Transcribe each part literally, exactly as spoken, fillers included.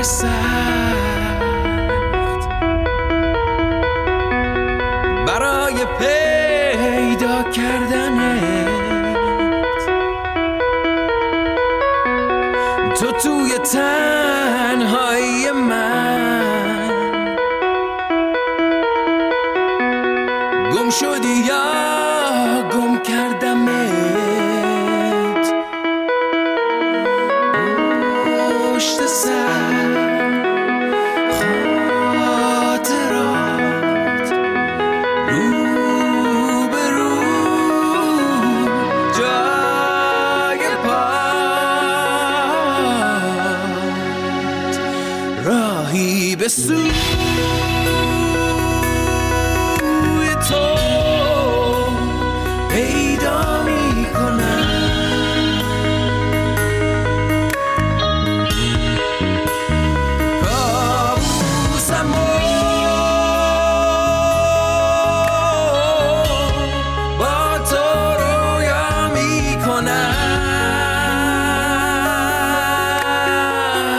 سخت برای پیدا کردنت، تو توی تنهایی من گم شدی یا گم کردمت. پشت سر خاطرات رو به رو جای پات راهی به سوی تو پیدا می کنم. کابوسم با تو رویا می کنم.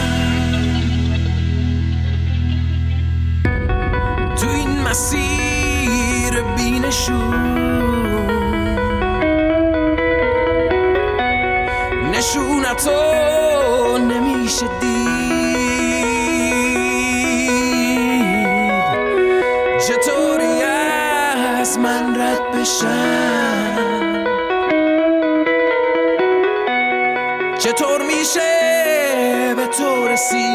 تو این مسیر بینشون نشونتو نمیشه دید، چطوری از من رد بشم، چطور میشه به تو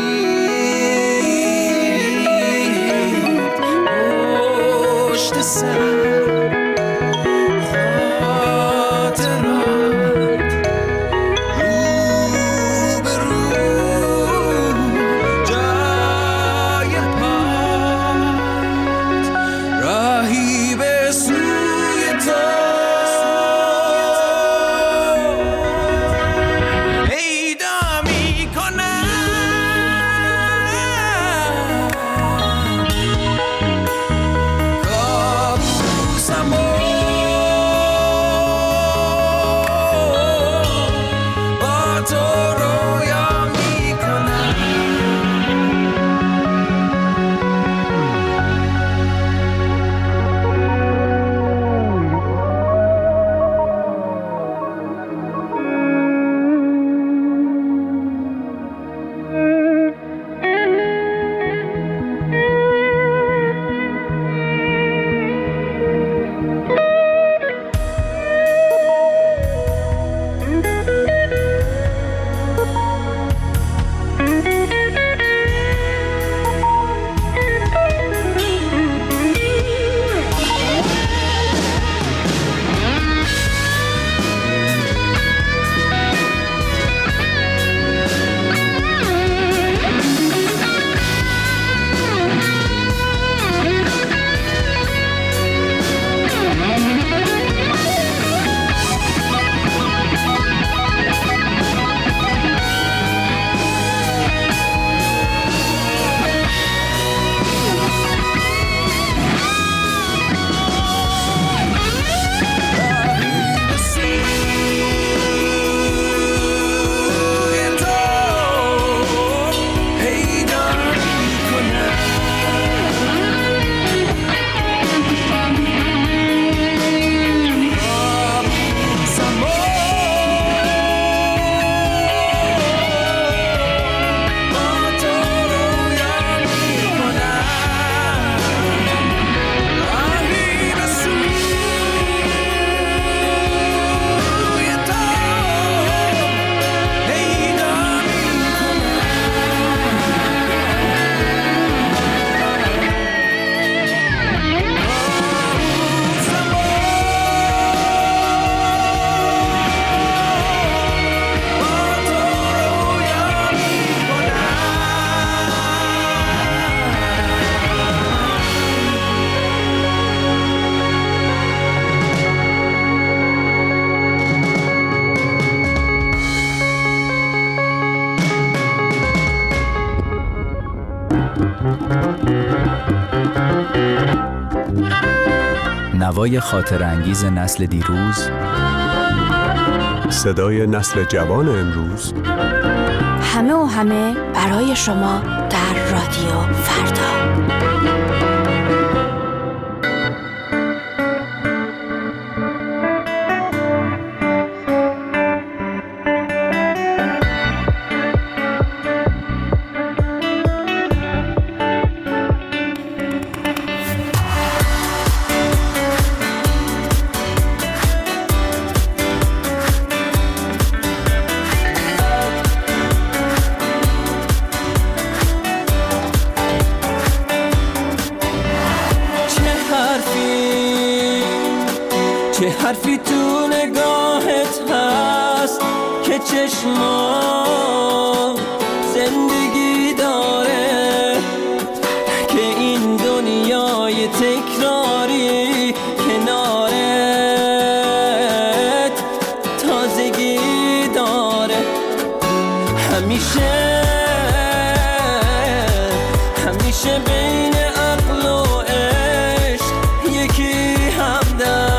رسید. پشت سر نوای خاطر انگیز نسل دیروز، صدای نسل جوان امروز، همه و همه برای شما در رادیو فردا. چه حرفی تو نگاهت هست که چشما زندگی داره، که این دنیای تکراری کنارت تازگی داره. همیشه همیشه بین عقل و عشق یکی همدم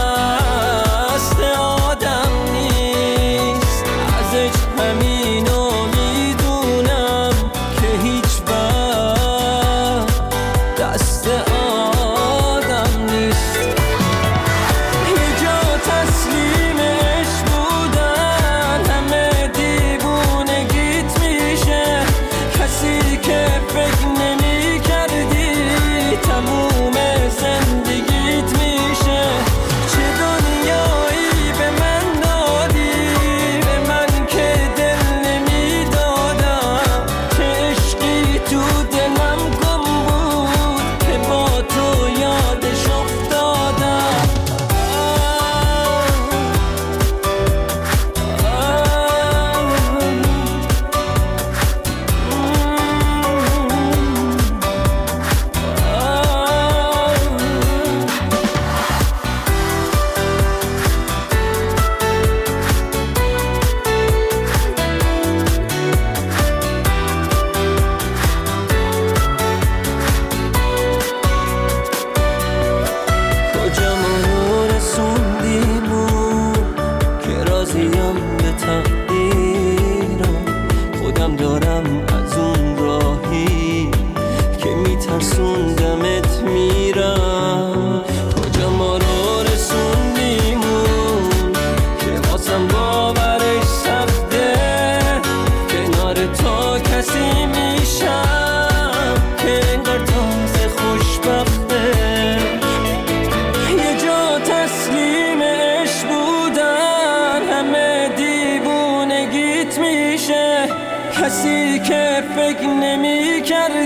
کسی که فکر نمی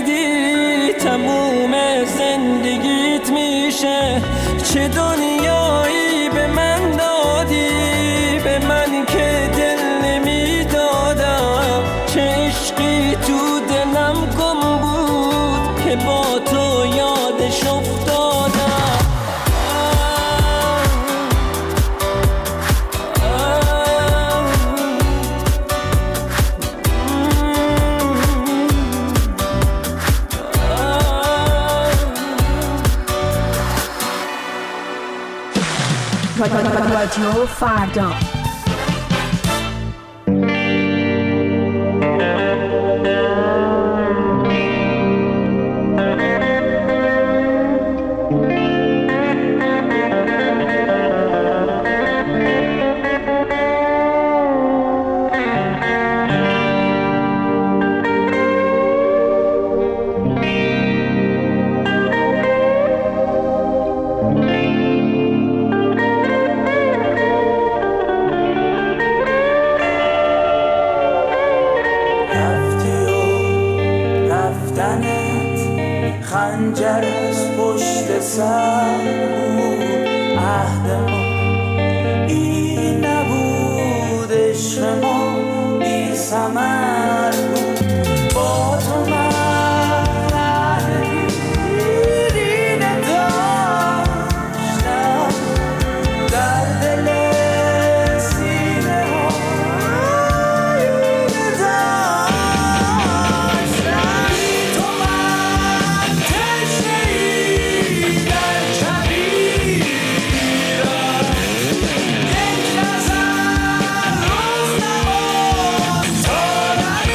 کردی تموم زندگیت میشه. چه دنیایی به من دادی، به من که دل نمی دادم. چه عشقی تو دلم گم بود که با تو یادش افتادم. رادیو فردا. خنجر از پشت سر بود، عهد ما این نبود، عشق ما بی ثمر بود. با تو من عهد دیرینه داشتم در دل سینه ها آینه داشتم. تو من تشنه‌ای در کبیرم، یک نظر روز نمان تا نبینم.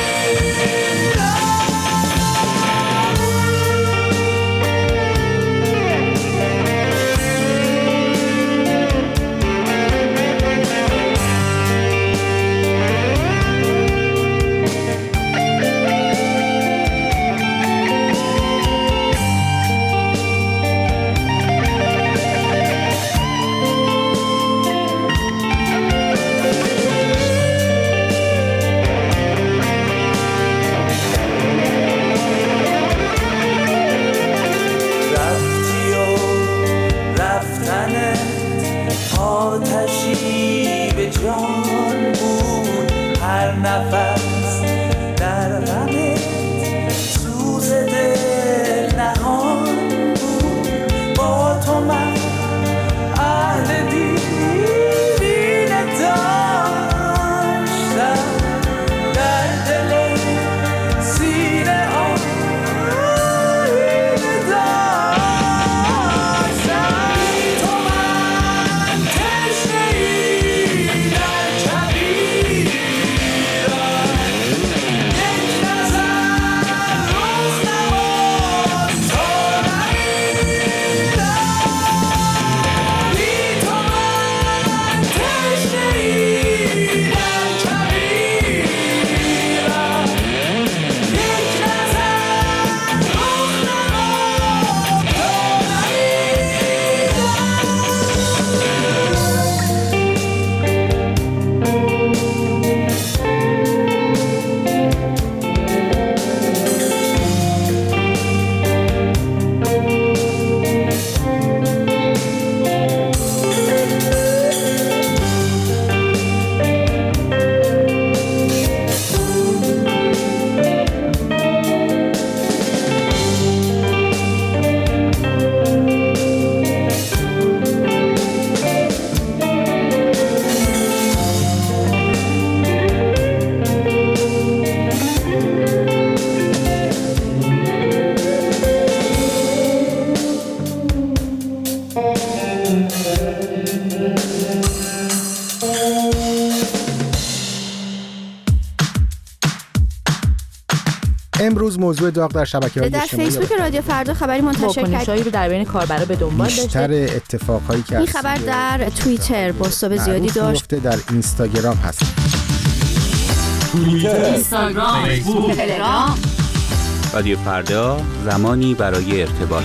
امروز موضوع داغ در شبکه‌های در اجتماعی فیسبوک رادیو فردا خبری منتشر واکنشایی رو در بین کاربرا به دنبال داشته. بیشتر اتفاقایی که این خبر در توییتر بازتاب زیادی داشت. در اینستاگرام هست. توییتر، اینستاگرام، فیسبوک، تلگرام. رادیو فردا، زمانی برای ارتباط.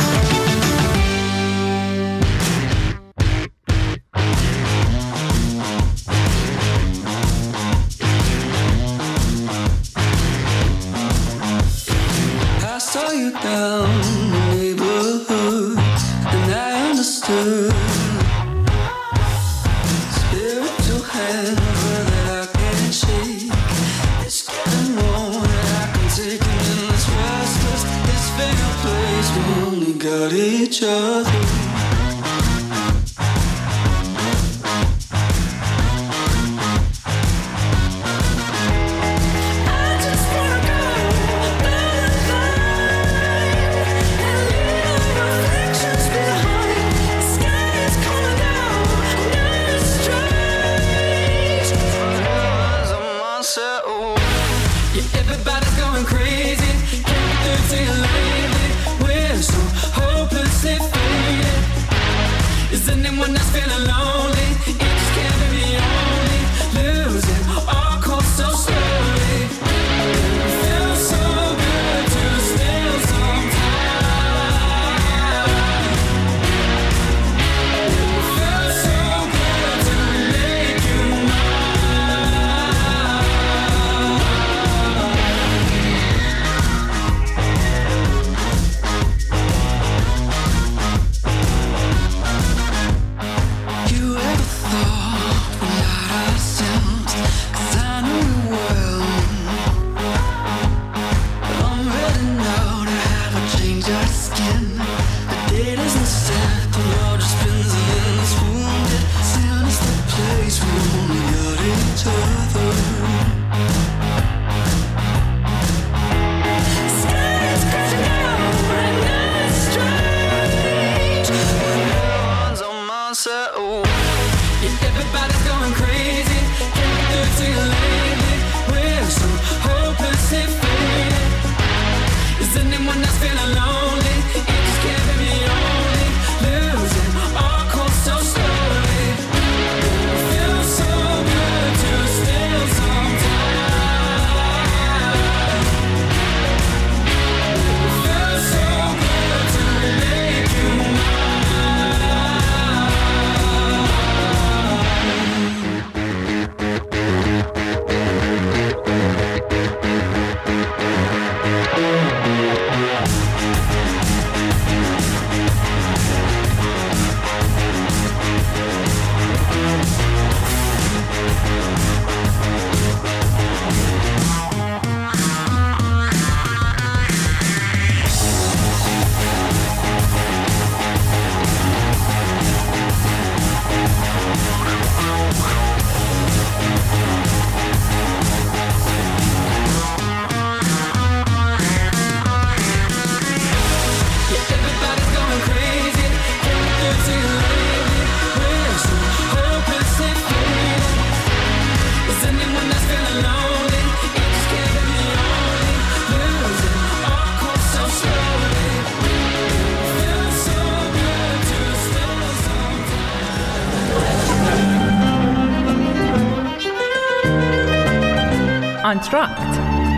آنتراکت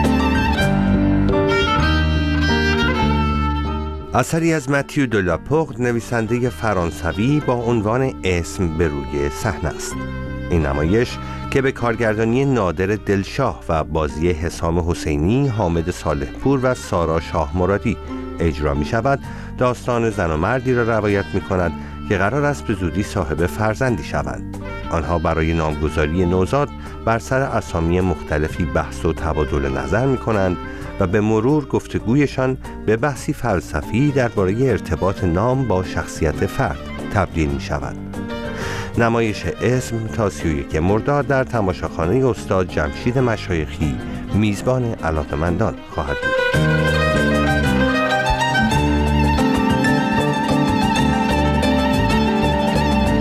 اثری از متیو دلاپورت، نویسنده فرانسوی، با عنوان اسم به روی صحنه است. این نمایش که به کارگردانی نادر دلشاه و بازی حسام حسینی، حامد صالحپور و سارا شاه مرادی اجرا می شود، داستان زن و مردی را روایت می کند که قرار است به زودی صاحب فرزندی شوند. آنها برای نامگذاری نوزاد بر سر اسامی مختلفی بحث و تبادل نظر می کنند و به مرور گفتگویشان به بحثی فلسفی درباره ارتباط نام با شخصیت فرد تبدیل می شود. نمایش اسم تا سی و یک مرداد در تماشاخانه استاد جمشید مشایخی میزبان علاقه‌مندان خواهد بود.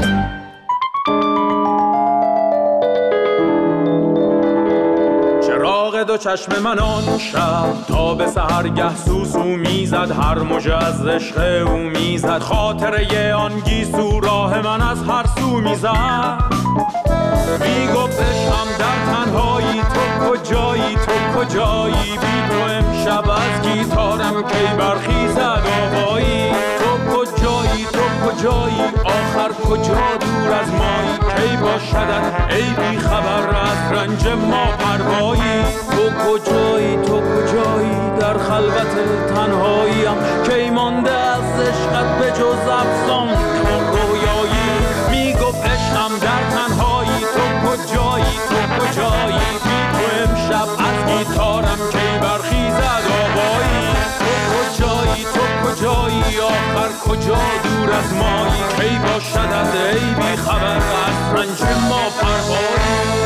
چرا داغ دو چشم من آن شب تا به سحرگه سوسو میزد، هر موجه از عشق او میزد، خاطره آن گیسو راه من از هر سو میزد. میگفت عشقم در تنهایی، تو کجایی تو کجایی، بی تو امشب از گیتارم کی برخیزد آوایی. تو کجایی تو کجایی، آخر کجا دور از مایی، کی باشدت ای بی خبر از رنج ما پروایی. تو کجایی تو کجایی، در خلوت تنهاییم کی مانده از عشقت به جز افسان و رویایی. میگفت عشقم در تنهایی، تو کجایی تو کجایی، بی تو امشب از گیتارم کی برخیزد آوایی. تو کجایی تو کجایی، آخر کجا دور از مایی، کی باشدت ای بی خبر از رنج ما پروایی.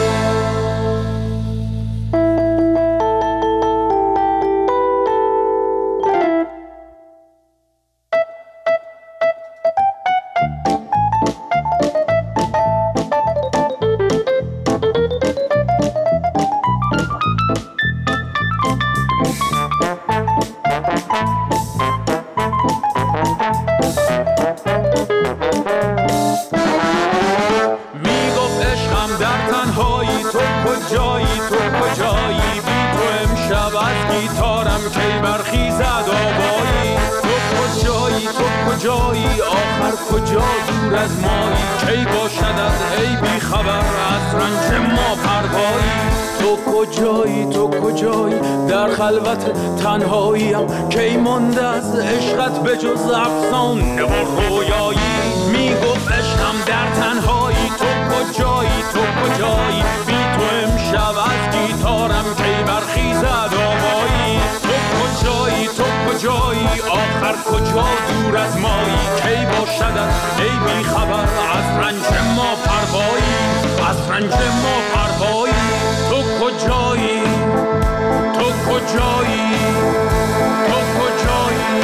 کجا دور از مایی، کی باشدت ای بی خبر از رنج ما پروایی. تو کجایی تو کجایی، در خلوت تنهاییم کی مانده از عشقت به جز افسانه و رویایی. میگفت عشقم در تنهایی، تو کجایی تو کجایی، بی تو امشب از گیتارم کی برخیزد آوایی. تو کجایی تو کجایی، آخر کجا دور از مایی، کی باشدت ای بی خبر از رنج ما پروایی، از رنج ما پروایی. تو کجایی تو کجایی تو کجایی.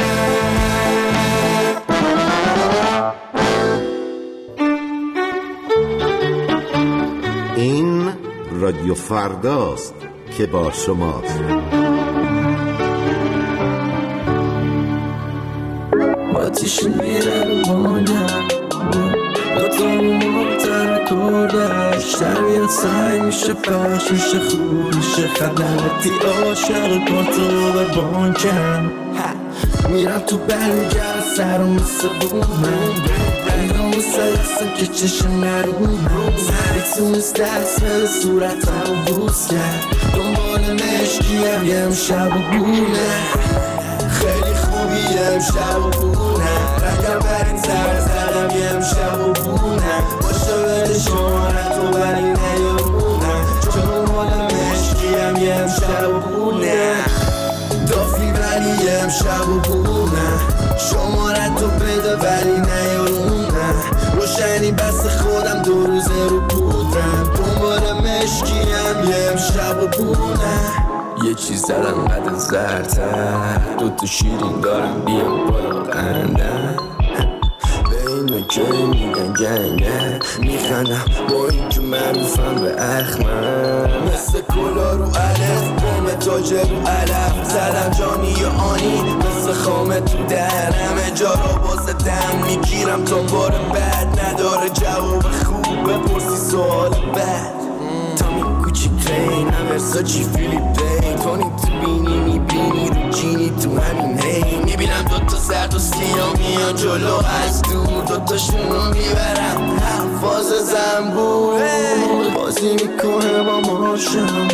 این رادیو فرداست که با شماست. آتیش میره رو مانم، دوتا مهمتر کردش، تربیت سعی میشه پخش میشه خوب میشه، خدمتی عاشق پاتو به بانکم. میرم تو برمیگرد سرم مثل بومم، ایران مثل دستم که چشم نرومم، سری تونست دست به صورتم بوس کرد، دنبال مشکیم یه امشب و بونه، خیلی خوبی امشب و بونه، رنگم برین سر زدم یه امشب و بونه، باشه بده شمارت و ولی نیارونه، چون مال مشکیم یه امشب و بونه، دافی ولی یه امشب و بونه، شمارت و بده ولی نیارونه، روشنی بس خودم دو روزه رو بودم، دنبال مشکیم یه امشب و بونه. یه چیز دارم قد زرتر، دوتا شیرین دارم بیام بالا قندم، به اینو که میگن گنگه میخندم با این که معروفم به اخمم، مثل کلا رو علف بوم تاجه رو علف، زدم جانی یا آنی مثل خامه تو درم، اجارا باز دم میگیرم تا بار بد نداره جواب خوب بپرسی سوال بد. تامی کوچی پلین ورساچی فیلیپین، تونی تو بینی میبینی رو جینی تو همین هی، میبینم دوتا زرد و سیاه میان جلو از دور، دوتاشونو میبرم فاز زنبور، بازی میکنه با ماشم،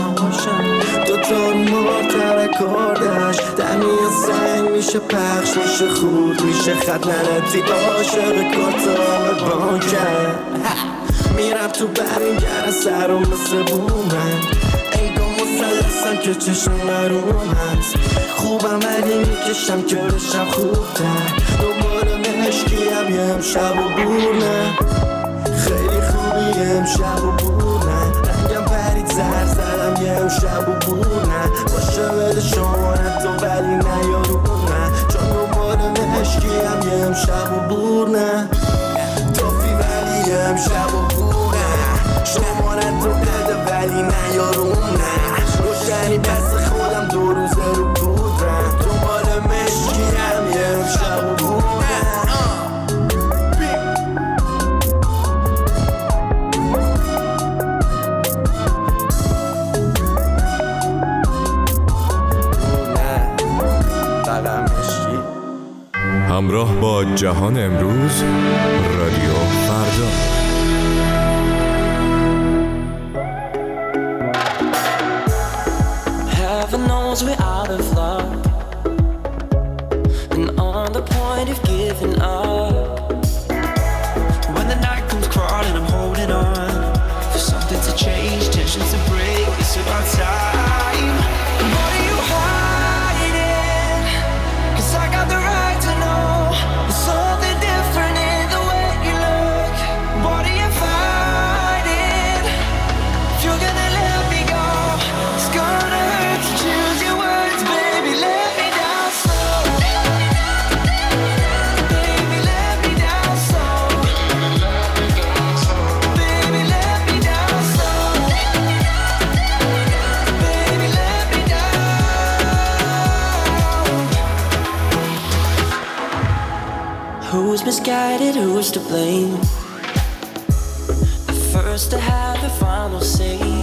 دوتا رو مارتر کاردش، دمی سنگ میشه پخش میشه خود میشه، خط نرتی عاشق کارتا بانکم. میرم تو برمیگرد سرم مثل بومم، انگاه مسلسم که چشم نروم هست، خوبم ولی میکشم که بشم خوبتر، دنبال مشکیم یه امشب و بونه، خیلی خوبی یه امشب و بونه، رنگم پرید زر زدم یه امشب و بونه، باشه بده شمارت و ولی نیارونه، چون دنبال مشکیم یه امشب و بونه، تافی ولی یه امشب و بونه، شمارت رو بده ولی نه یارونه روشنی پس خودم دو روزه رو بودم دنبال مشکیم یه امشب و بودم همراه با جهان امروز رادیو فردا. Heaven knows we're out of luck and on the point of giving up. When the night comes crawling, I'm holding on for something to change, tensions to break. It's about time. What are you hiding? 'Cause I got the right to know. There's something different in the way you look. What are you fighting? If you're gonna let me go, it's gonna hurt to choose your words, baby. Let me down slow. Baby, let me down slow. Baby, let me down slow. Baby, let me down. Who's misguided? Who's to blame? The first to have the final say.